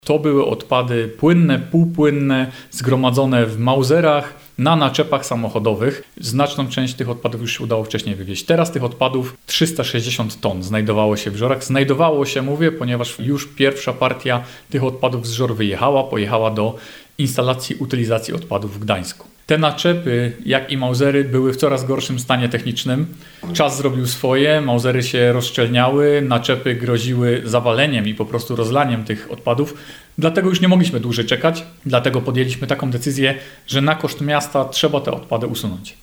To były odpady płynne, półpłynne, zgromadzone w Mauserach, na naczepach samochodowych. Znaczną część tych odpadów już się udało wcześniej wywieźć. Teraz tych odpadów 360 ton znajdowało się w Żorach. Znajdowało się, mówię, ponieważ już pierwsza partia tych odpadów z Żor pojechała do instalacji utylizacji odpadów w Gdańsku. Te naczepy, jak i Mausery, były w coraz gorszym stanie technicznym. Czas zrobił swoje, Mausery się rozszczelniały, naczepy groziły zawaleniem i po prostu rozlaniem tych odpadów. Dlatego już nie mogliśmy dłużej czekać, dlatego podjęliśmy taką decyzję, że na koszt miasta trzeba te odpady usunąć.